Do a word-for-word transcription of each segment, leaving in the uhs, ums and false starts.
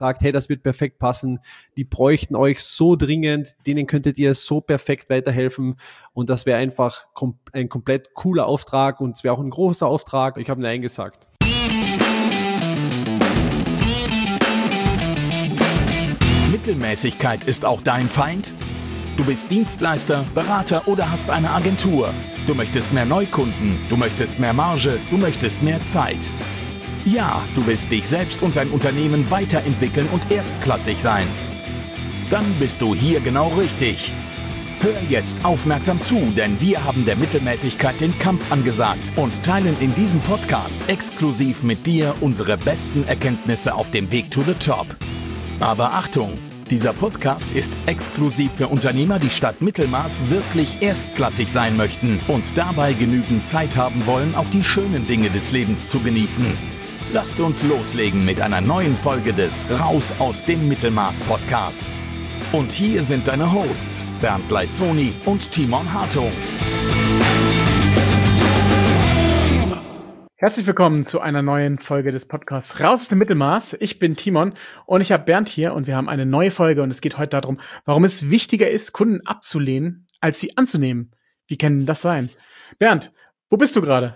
sagt, hey, das wird perfekt passen, die bräuchten euch so dringend, denen könntet ihr so perfekt weiterhelfen und das wäre einfach kom- ein komplett cooler Auftrag und es wäre auch ein großer Auftrag. Ich habe Nein gesagt. Mittelmäßigkeit ist auch dein Feind? Du bist Dienstleister, Berater oder hast eine Agentur. Du möchtest mehr Neukunden, du möchtest mehr Marge, du möchtest mehr Zeit. Ja, du willst dich selbst und dein Unternehmen weiterentwickeln und erstklassig sein. Dann bist du hier genau richtig. Hör jetzt aufmerksam zu, denn wir haben der Mittelmäßigkeit den Kampf angesagt und teilen in diesem Podcast exklusiv mit dir unsere besten Erkenntnisse auf dem Weg to the top. Aber Achtung! Dieser Podcast ist exklusiv für Unternehmer, die statt Mittelmaß wirklich erstklassig sein möchten und dabei genügend Zeit haben wollen, auch die schönen Dinge des Lebens zu genießen. Lasst uns loslegen mit einer neuen Folge des Raus aus dem Mittelmaß Podcast. Und hier sind deine Hosts Bernd Leitzoni und Timon Hartung. Herzlich willkommen zu einer neuen Folge des Podcasts Raus aus dem Mittelmaß. Ich bin Timon und ich habe Bernd hier und wir haben eine neue Folge und es geht heute darum, warum es wichtiger ist, Kunden abzulehnen, als sie anzunehmen. Wie kann denn das sein? Bernd, wo bist du gerade?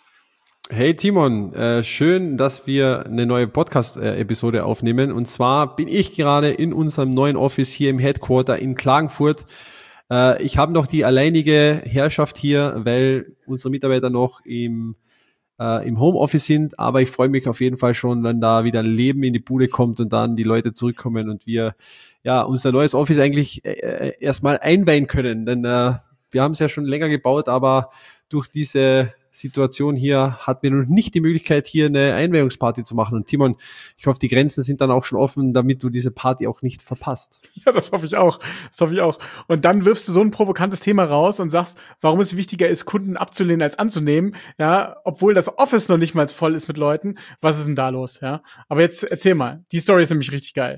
Hey Timon, äh, schön, dass wir eine neue Podcast-Episode aufnehmen und zwar bin ich gerade in unserem neuen Office hier im Headquarter in Klagenfurt. Äh, ich habe noch die alleinige Herrschaft hier, weil unsere Mitarbeiter noch im Äh, im Homeoffice sind, aber ich freue mich auf jeden Fall schon, wenn da wieder Leben in die Bude kommt und dann die Leute zurückkommen und wir ja unser neues Office eigentlich äh, erstmal einweihen können, denn äh, wir haben es ja schon länger gebaut, aber durch diese Situation hier hatten wir noch nicht die Möglichkeit, hier eine Einweihungsparty zu machen. Und Timon, ich hoffe, die Grenzen sind dann auch schon offen, damit du diese Party auch nicht verpasst. Ja, das hoffe ich auch. Das hoffe ich auch. Und dann wirfst du so ein provokantes Thema raus und sagst, warum es wichtiger ist, Kunden abzulehnen als anzunehmen. Ja, obwohl das Office noch nicht mal voll ist mit Leuten. Was ist denn da los? Ja, aber jetzt erzähl mal. Die Story ist nämlich richtig geil.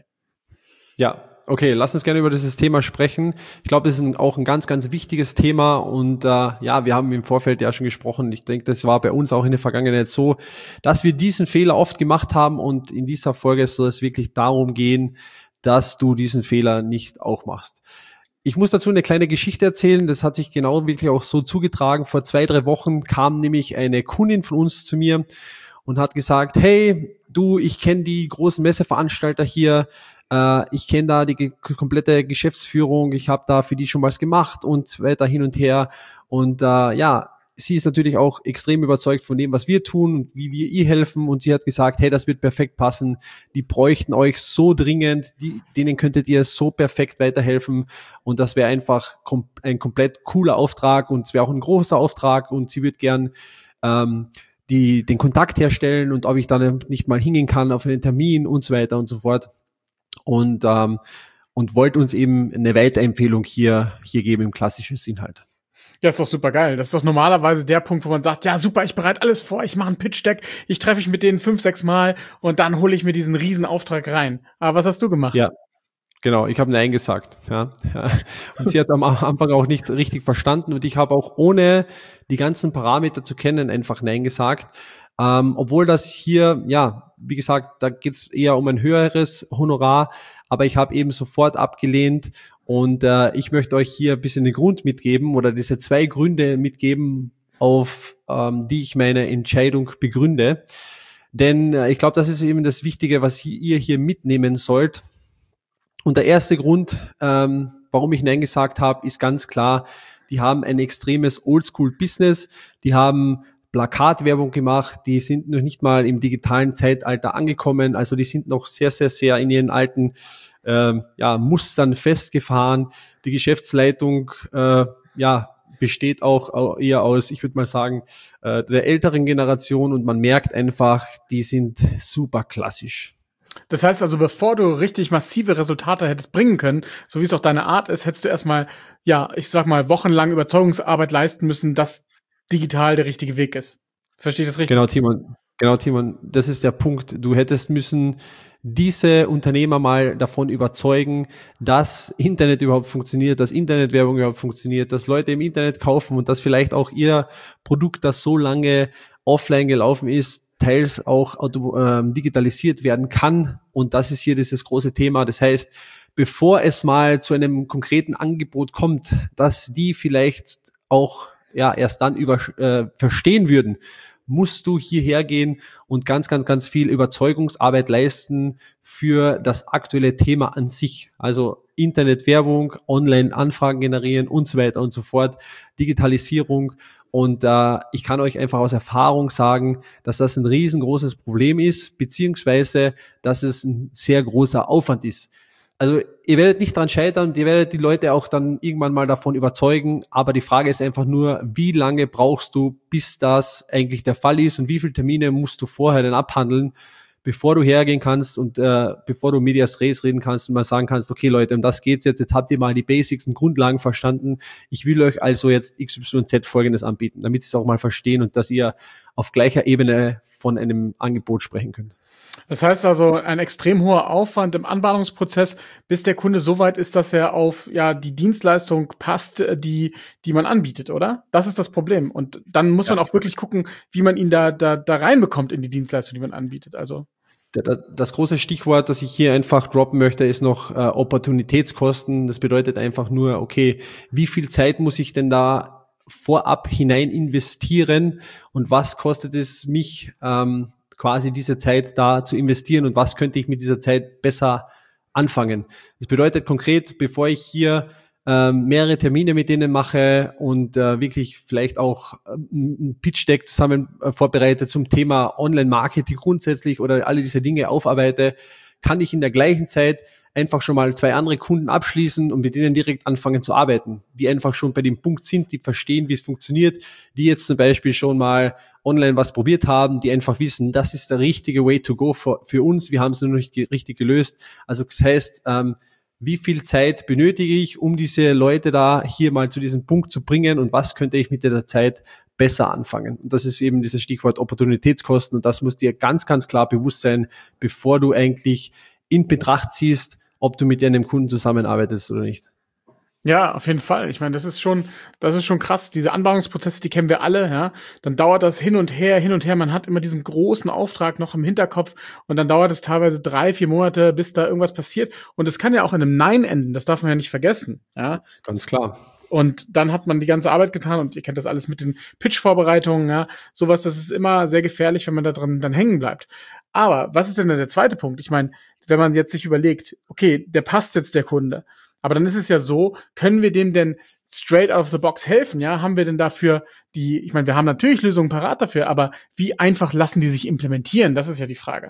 Ja. Okay, lass uns gerne über dieses Thema sprechen. Ich glaube, das ist ein, auch ein ganz, ganz wichtiges Thema und äh, ja, wir haben im Vorfeld ja schon gesprochen. Ich denke, das war bei uns auch in der Vergangenheit so, dass wir diesen Fehler oft gemacht haben und in dieser Folge soll es wirklich darum gehen, dass du diesen Fehler nicht auch machst. Ich muss dazu eine kleine Geschichte erzählen, das hat sich genau wirklich auch so zugetragen. Vor zwei, drei Wochen kam nämlich eine Kundin von uns zu mir und hat gesagt, hey, du, ich kenne die großen Messeveranstalter hier, äh, ich kenne da die ge- komplette Geschäftsführung, ich habe da für die schon was gemacht und weiter hin und her. Und äh, ja, sie ist natürlich auch extrem überzeugt von dem, was wir tun und wie wir ihr helfen. Und sie hat gesagt, hey, das wird perfekt passen, die bräuchten euch so dringend, die, denen könntet ihr so perfekt weiterhelfen. Und das wäre einfach kom- ein komplett cooler Auftrag und es wäre auch ein großer Auftrag und sie wird gern ähm, die den Kontakt herstellen und ob ich dann nicht mal hingehen kann auf einen Termin und so weiter und so fort. Und ähm, und wollte uns eben eine Weiterempfehlung hier hier geben im klassischen Sinn halt. Ja, ist doch super geil. Das ist doch normalerweise der Punkt, wo man sagt, ja super, ich bereite alles vor, ich mache ein Pitch-Deck, ich treffe mich mit denen fünf, sechs Mal und dann hole ich mir diesen riesen Auftrag rein. Aber was hast du gemacht? Ja, genau, ich habe Nein gesagt. Ja. Und sie hat am Anfang auch nicht richtig verstanden und ich habe auch ohne die ganzen Parameter zu kennen einfach Nein gesagt. Ähm, obwohl das hier, ja, wie gesagt, da geht es eher um ein höheres Honorar, aber ich habe eben sofort abgelehnt und äh, ich möchte euch hier ein bisschen den Grund mitgeben oder diese zwei Gründe mitgeben, auf ähm, die ich meine Entscheidung begründe. Denn äh, ich glaube, das ist eben das Wichtige, was ihr hier mitnehmen sollt. Und der erste Grund, ähm, warum ich Nein gesagt habe, ist ganz klar, die haben ein extremes Oldschool-Business, die haben Plakatwerbung gemacht, die sind noch nicht mal im digitalen Zeitalter angekommen, also die sind noch sehr, sehr, sehr in ihren alten ähm, ja, Mustern festgefahren. Die Geschäftsleitung äh, ja, besteht auch eher aus, ich würde mal sagen, äh, der älteren Generation und man merkt einfach, die sind super klassisch. Das heißt also, bevor du richtig massive Resultate hättest bringen können, so wie es auch deine Art ist, hättest du erstmal, ja, ich sag mal, wochenlang Überzeugungsarbeit leisten müssen, dass digital der richtige Weg ist. Verstehe ich das richtig? Genau, Timon. Genau, Timon. Das ist der Punkt. Du hättest müssen diese Unternehmer mal davon überzeugen, dass Internet überhaupt funktioniert, dass Internetwerbung überhaupt funktioniert, dass Leute im Internet kaufen und dass vielleicht auch ihr Produkt, das so lange offline gelaufen ist, teils auch auto, äh, digitalisiert werden kann. Und das ist hier dieses große Thema. Das heißt, bevor es mal zu einem konkreten Angebot kommt, dass die vielleicht auch ja erst dann über, äh, verstehen würden, musst du hierher gehen und ganz, ganz, ganz viel Überzeugungsarbeit leisten für das aktuelle Thema an sich. Also Internetwerbung, Online-Anfragen generieren und so weiter und so fort, Digitalisierung. Und äh, ich kann euch einfach aus Erfahrung sagen, dass das ein riesengroßes Problem ist, beziehungsweise dass es ein sehr großer Aufwand ist. Also ihr werdet nicht dran scheitern, ihr werdet die Leute auch dann irgendwann mal davon überzeugen, aber die Frage ist einfach nur, wie lange brauchst du, bis das eigentlich der Fall ist und wie viele Termine musst du vorher denn abhandeln, bevor du hergehen kannst und äh, bevor du Medias Res reden kannst und mal sagen kannst, okay Leute, um das geht's jetzt, jetzt habt ihr mal die Basics und Grundlagen verstanden, ich will euch also jetzt X Y Z Folgendes anbieten, damit sie es auch mal verstehen und dass ihr auf gleicher Ebene von einem Angebot sprechen könnt. Das heißt also, ein extrem hoher Aufwand im Anbahnungsprozess, bis der Kunde so weit ist, dass er auf ja die Dienstleistung passt, die die man anbietet, oder? Das ist das Problem. Und dann muss ja. man auch wirklich gucken, wie man ihn da da da reinbekommt in die Dienstleistung, die man anbietet. Also das große Stichwort, das ich hier einfach droppen möchte, ist noch äh, Opportunitätskosten. Das bedeutet einfach nur, okay, wie viel Zeit muss ich denn da vorab hinein investieren und was kostet es mich, ähm, quasi diese Zeit da zu investieren und was könnte ich mit dieser Zeit besser anfangen. Das bedeutet konkret, bevor ich hier ähm, mehrere Termine mit denen mache und äh, wirklich vielleicht auch ähm, ein Pitch-Deck zusammen äh, vorbereite zum Thema Online-Marketing grundsätzlich oder alle diese Dinge aufarbeite, kann ich in der gleichen Zeit einfach schon mal zwei andere Kunden abschließen und mit denen direkt anfangen zu arbeiten, die einfach schon bei dem Punkt sind, die verstehen, wie es funktioniert, die jetzt zum Beispiel schon mal online was probiert haben, die einfach wissen, das ist der richtige Way to go für, für uns, wir haben es noch nicht richtig gelöst. Also das heißt, ähm, wie viel Zeit benötige ich, um diese Leute da hier mal zu diesem Punkt zu bringen und was könnte ich mit der Zeit besser anfangen? Und das ist eben dieses Stichwort Opportunitätskosten und das muss dir ganz, ganz klar bewusst sein, bevor du eigentlich in Betracht ziehst, ob du mit einem Kunden zusammenarbeitest oder nicht. Ja, auf jeden Fall. Ich meine, das ist schon, das ist schon krass. Diese Anbahnungsprozesse, die kennen wir alle, ja. Dann dauert das hin und her, hin und her. Man hat immer diesen großen Auftrag noch im Hinterkopf und dann dauert es teilweise drei, vier Monate, bis da irgendwas passiert. Und es kann ja auch in einem Nein enden. Das darf man ja nicht vergessen, ja. Ganz klar. Und dann hat man die ganze Arbeit getan und ihr kennt das alles mit den Pitch-Vorbereitungen, ja. Sowas, das ist immer sehr gefährlich, wenn man da drin dann hängen bleibt. Aber was ist denn der zweite Punkt? Ich meine, wenn man jetzt sich überlegt, okay, der passt jetzt der Kunde. Aber dann ist es ja so, können wir dem denn straight out of the box helfen? Ja, haben wir denn dafür die, ich meine, wir haben natürlich Lösungen parat dafür, aber wie einfach lassen die sich implementieren? Das ist ja die Frage.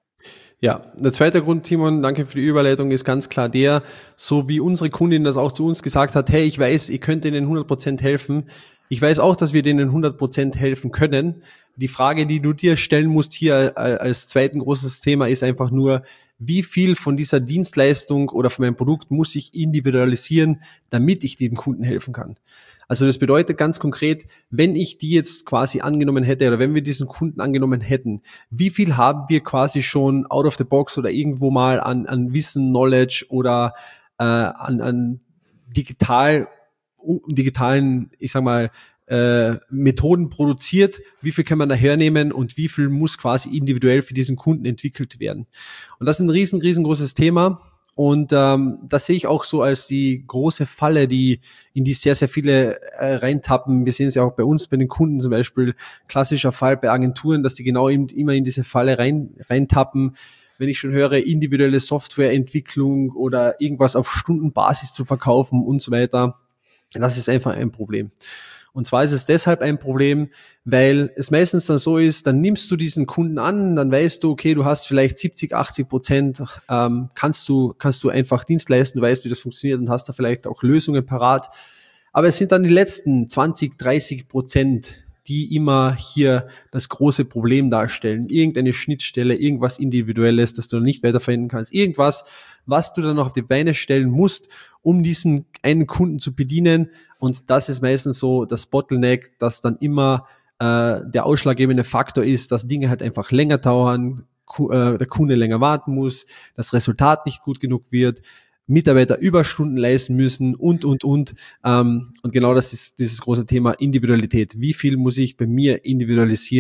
Ja, der zweite Grund, Timon, danke für die Überleitung, ist ganz klar der, so wie unsere Kundin das auch zu uns gesagt hat, hey, ich weiß, ihr könnt denen hundert Prozent helfen. Ich weiß auch, dass wir denen hundert Prozent helfen können. Die Frage, die du dir stellen musst hier als zweiten großes Thema, ist einfach nur, wie viel von dieser Dienstleistung oder von meinem Produkt muss ich individualisieren, damit ich dem Kunden helfen kann. Also das bedeutet ganz konkret, wenn ich die jetzt quasi angenommen hätte oder wenn wir diesen Kunden angenommen hätten, wie viel haben wir quasi schon out of the box oder irgendwo mal an, an Wissen, Knowledge oder äh, an, an digital, digitalen, ich sag mal, äh, Methoden produziert, wie viel kann man da hernehmen und wie viel muss quasi individuell für diesen Kunden entwickelt werden. Und das ist ein riesen, riesengroßes Thema und ähm, das sehe ich auch so als die große Falle, die in die sehr, sehr viele äh, reintappen. Wir sehen es ja auch bei uns, bei den Kunden zum Beispiel, klassischer Fall bei Agenturen, dass die genau eben, immer in diese Falle rein reintappen. Wenn ich schon höre, individuelle Softwareentwicklung oder irgendwas auf Stundenbasis zu verkaufen und so weiter, das ist einfach ein Problem. Und zwar ist es deshalb ein Problem, weil es meistens dann so ist, dann nimmst du diesen Kunden an, dann weißt du, okay, du hast vielleicht siebzig, achtzig Prozent, ähm, kannst du kannst du einfach Dienst leisten, du weißt, wie das funktioniert und hast da vielleicht auch Lösungen parat. Aber es sind dann die letzten zwanzig, dreißig Prozent, die immer hier das große Problem darstellen. Irgendeine Schnittstelle, irgendwas Individuelles, das du noch nicht weiterverwenden kannst. Irgendwas, was du dann noch auf die Beine stellen musst, um diesen einen Kunden zu bedienen. Und das ist meistens so das Bottleneck, das dann immer äh, der ausschlaggebende Faktor ist, dass Dinge halt einfach länger dauern, ku- äh, der Kunde länger warten muss, das Resultat nicht gut genug wird, Mitarbeiter Überstunden leisten müssen und, und, und. Ähm, und genau das ist dieses große Thema Individualität. Wie viel muss ich bei mir individualisieren,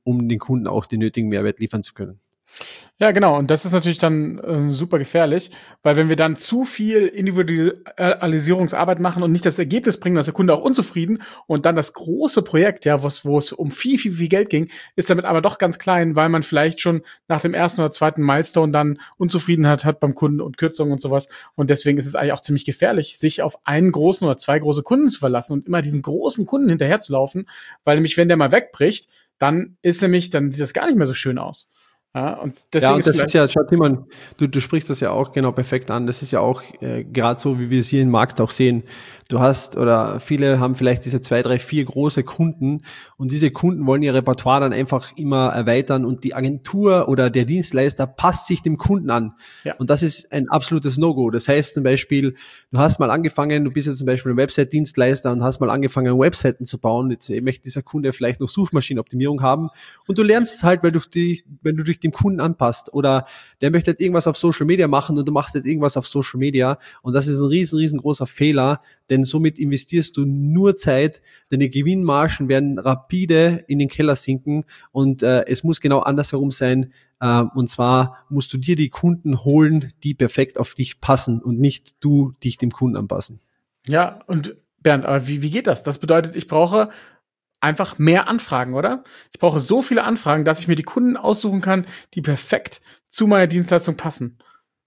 um den Kunden auch den nötigen Mehrwert liefern zu können. Ja, genau. Und das ist natürlich dann äh, super gefährlich, weil wenn wir dann zu viel Individualisierungsarbeit machen und nicht das Ergebnis bringen, dass der Kunde auch unzufrieden und dann das große Projekt, ja, wo es wo es um viel, viel, viel Geld ging, ist damit aber doch ganz klein, weil man vielleicht schon nach dem ersten oder zweiten Milestone dann Unzufriedenheit hat beim Kunden und Kürzungen und sowas. Und deswegen ist es eigentlich auch ziemlich gefährlich, sich auf einen großen oder zwei große Kunden zu verlassen und immer diesen großen Kunden hinterherzulaufen, weil nämlich, wenn der mal wegbricht, dann ist nämlich, dann sieht das gar nicht mehr so schön aus. Ja, und deswegen ja, und ist das ist ja, schau, Timon, du, du sprichst das ja auch genau perfekt an. Das ist ja auch äh, gerade so, wie wir es hier im Markt auch sehen. Du hast, oder viele haben vielleicht diese zwei, drei, vier große Kunden und diese Kunden wollen ihr Repertoire dann einfach immer erweitern und die Agentur oder der Dienstleister passt sich dem Kunden an. Ja. Und das ist ein absolutes No-Go. Das heißt zum Beispiel, du hast mal angefangen, du bist jetzt zum Beispiel ein Website-Dienstleister und hast mal angefangen, Webseiten zu bauen. Jetzt möchte dieser Kunde vielleicht noch Suchmaschinenoptimierung haben und du lernst es halt, weil du die, wenn du dich dem Kunden anpasst, oder der möchte halt irgendwas auf Social Media machen und du machst jetzt irgendwas auf Social Media, und das ist ein riesen, riesengroßer Fehler, denn somit investierst du nur Zeit, deine Gewinnmargen werden rapide in den Keller sinken und äh, es muss genau andersherum sein, äh, und zwar musst du dir die Kunden holen, die perfekt auf dich passen und nicht du dich dem Kunden anpassen. Ja, und Bernd, aber wie, wie geht das? Das bedeutet, ich brauche einfach mehr Anfragen, oder? Ich brauche so viele Anfragen, dass ich mir die Kunden aussuchen kann, die perfekt zu meiner Dienstleistung passen.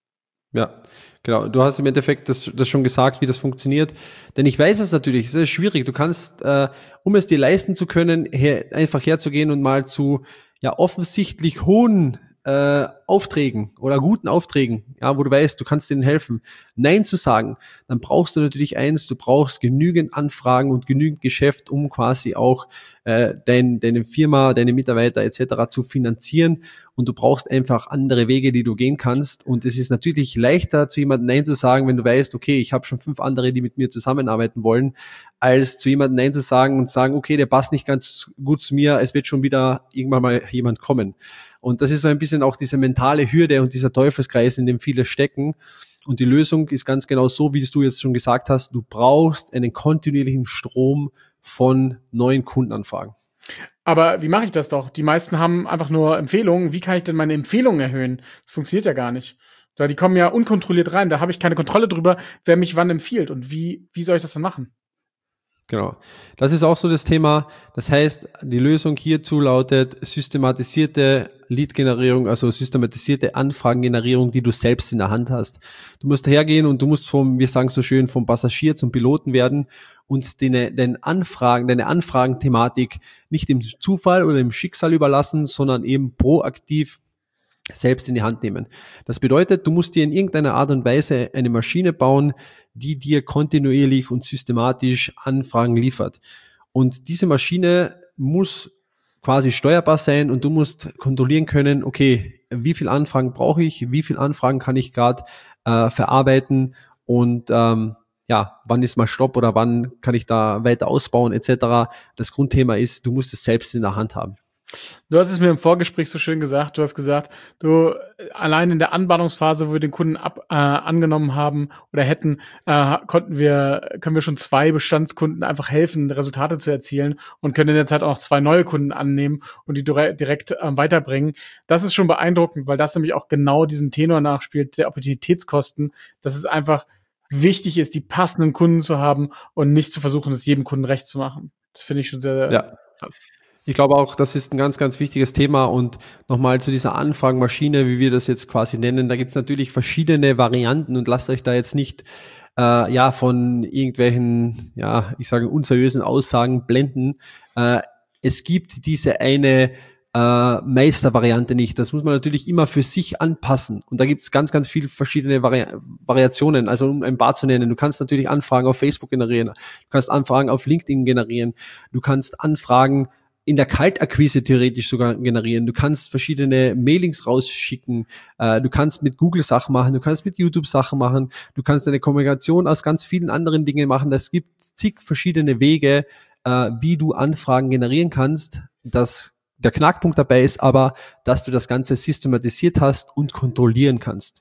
Ja, genau. Du hast im Endeffekt das, das schon gesagt, wie das funktioniert. Denn ich weiß es natürlich, es ist schwierig. Du kannst, äh, um es dir leisten zu können, her, einfach herzugehen und mal zu ja offensichtlich hohen äh, Aufträgen oder guten Aufträgen, ja, wo du weißt, du kannst denen helfen, Nein zu sagen, dann brauchst du natürlich eins, du brauchst genügend Anfragen und genügend Geschäft, um quasi auch äh, dein, deine Firma, deine Mitarbeiter et cetera zu finanzieren, und du brauchst einfach andere Wege, die du gehen kannst, und es ist natürlich leichter, zu jemandem Nein zu sagen, wenn du weißt, okay, ich habe schon fünf andere, die mit mir zusammenarbeiten wollen, als zu jemandem Nein zu sagen und sagen, okay, der passt nicht ganz gut zu mir, es wird schon wieder irgendwann mal jemand kommen. Und das ist so ein bisschen auch diese mentale Hürde und dieser Teufelskreis, in dem viele stecken. Und die Lösung ist ganz genau so, wie es du jetzt schon gesagt hast. Du brauchst einen kontinuierlichen Strom von neuen Kundenanfragen. Aber wie mache ich das doch? Die meisten haben einfach nur Empfehlungen. Wie kann ich denn meine Empfehlungen erhöhen? Das funktioniert ja gar nicht. Da die kommen ja unkontrolliert rein. Da habe ich keine Kontrolle drüber, wer mich wann empfiehlt. Und wie, wie soll ich das dann machen? Genau. Das ist auch so das Thema. Das heißt, die Lösung hierzu lautet systematisierte Lead-Generierung, also systematisierte Anfragengenerierung, die du selbst in der Hand hast. Du musst hergehen und du musst vom, wir sagen so schön, vom Passagier zum Piloten werden und deine, deine Anfragen, deine Anfragenthematik nicht dem Zufall oder dem Schicksal überlassen, sondern eben proaktiv selbst in die Hand nehmen. Das bedeutet, du musst dir in irgendeiner Art und Weise eine Maschine bauen, die dir kontinuierlich und systematisch Anfragen liefert. Und diese Maschine muss quasi steuerbar sein und du musst kontrollieren können, okay, wie viele Anfragen brauche ich, wie viele Anfragen kann ich gerade äh, verarbeiten und ähm, ja, wann ist mal Stopp oder wann kann ich da weiter ausbauen et cetera. Das Grundthema ist, du musst es selbst in der Hand haben. Du hast es mir im Vorgespräch so schön gesagt. Du hast gesagt, du allein in der Anbahnungsphase, wo wir den Kunden ab, äh, angenommen haben oder hätten, äh, konnten wir, können wir schon zwei Bestandskunden einfach helfen, Resultate zu erzielen und können in der Zeit auch noch zwei neue Kunden annehmen und die direkt, direkt äh, weiterbringen. Das ist schon beeindruckend, weil das nämlich auch genau diesen Tenor nachspielt, der Opportunitätskosten, dass es einfach wichtig ist, die passenden Kunden zu haben und nicht zu versuchen, es jedem Kunden recht zu machen. Das finde ich schon sehr ja. krass. Ich glaube auch, das ist ein ganz, ganz wichtiges Thema, und nochmal zu dieser Anfragenmaschine, wie wir das jetzt quasi nennen, da gibt es natürlich verschiedene Varianten, und lasst euch da jetzt nicht äh, ja von irgendwelchen, ja, ich sage unseriösen Aussagen blenden. Äh, es gibt diese eine äh, Meistervariante nicht. Das muss man natürlich immer für sich anpassen, und da gibt es ganz, ganz viele verschiedene Vari- Variationen. Also um ein paar zu nennen, du kannst natürlich Anfragen auf Facebook generieren, du kannst Anfragen auf LinkedIn generieren, du kannst Anfragen in der Kaltakquise theoretisch sogar generieren. Du kannst verschiedene Mailings rausschicken. Äh, du kannst mit Google Sachen machen. Du kannst mit YouTube Sachen machen. Du kannst eine Kombination aus ganz vielen anderen Dingen machen. Es gibt zig verschiedene Wege, äh, wie du Anfragen generieren kannst. Das, der Knackpunkt dabei ist aber, dass du das Ganze systematisiert hast und kontrollieren kannst.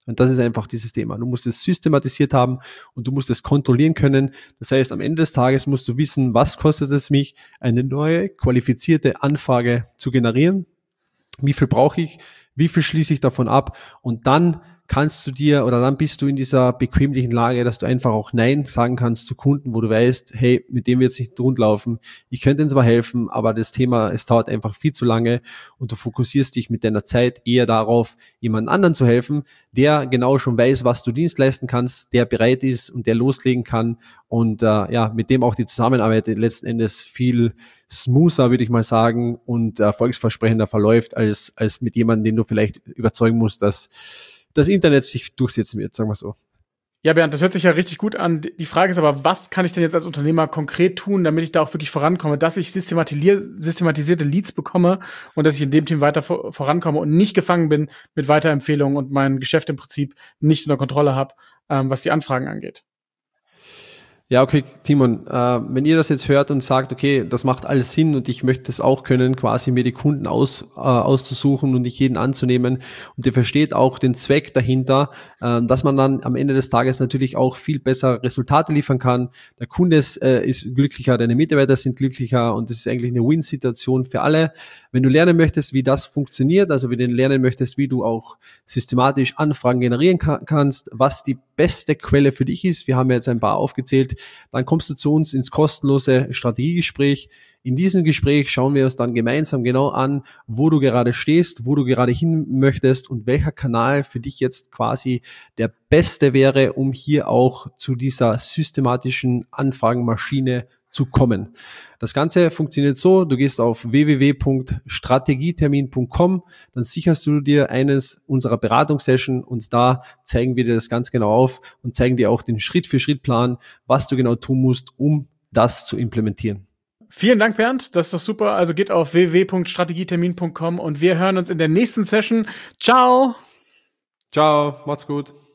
Und das ist einfach dieses Thema. Du musst es systematisiert haben und du musst es kontrollieren können. Das heißt, am Ende des Tages musst du wissen, was kostet es mich, eine neue qualifizierte Anfrage zu generieren? Wie viel brauche ich? Wie viel schließe ich davon ab? Und dann kannst du dir oder dann bist du in dieser bequemlichen Lage, dass du einfach auch Nein sagen kannst zu Kunden, wo du weißt, hey, mit dem wird es nicht rundlaufen. Ich könnte ihnen zwar helfen, aber das Thema, es dauert einfach viel zu lange und du fokussierst dich mit deiner Zeit eher darauf, jemand anderen zu helfen, der genau schon weiß, was du Dienst leisten kannst, der bereit ist und der loslegen kann und äh, ja, mit dem auch die Zusammenarbeit letzten Endes viel smoother, würde ich mal sagen, und erfolgsversprechender verläuft, als als mit jemandem, den du vielleicht überzeugen musst, dass das Internet sich durchsetzen wird, sagen wir so. Ja, Bernd, das hört sich ja richtig gut an. Die Frage ist aber, was kann ich denn jetzt als Unternehmer konkret tun, damit ich da auch wirklich vorankomme, dass ich systematisierte Leads bekomme und dass ich in dem Team weiter vorankomme und nicht gefangen bin mit Weiterempfehlungen und mein Geschäft im Prinzip nicht unter Kontrolle habe, ähm, was die Anfragen angeht. Ja, okay, Timon, äh, wenn ihr das jetzt hört und sagt, okay, das macht alles Sinn und ich möchte es auch können, quasi mir die Kunden aus, äh, auszusuchen und nicht jeden anzunehmen und ihr versteht auch den Zweck dahinter, äh, dass man dann am Ende des Tages natürlich auch viel besser Resultate liefern kann. Der Kunde ist, äh, ist glücklicher, deine Mitarbeiter sind glücklicher und es ist eigentlich eine Win-Situation für alle. Wenn du lernen möchtest, wie das funktioniert, also wenn du lernen möchtest, wie du auch systematisch Anfragen generieren kann, kannst, was die beste Quelle für dich ist, wir haben ja jetzt ein paar aufgezählt, dann kommst du zu uns ins kostenlose Strategiegespräch. In diesem Gespräch schauen wir uns dann gemeinsam genau an, wo du gerade stehst, wo du gerade hin möchtest und welcher Kanal für dich jetzt quasi der beste wäre, um hier auch zu dieser systematischen Anfragenmaschine zu kommen. Das Ganze funktioniert so, du gehst auf w w w punkt strategietermin punkt com, dann sicherst du dir eines unserer Beratungssession und da zeigen wir dir das ganz genau auf und zeigen dir auch den Schritt-für-Schritt-Plan, was du genau tun musst, um das zu implementieren. Vielen Dank, Bernd, das ist doch super. Also geht auf w w w punkt strategietermin punkt com und wir hören uns in der nächsten Session. Ciao! Ciao, macht's gut.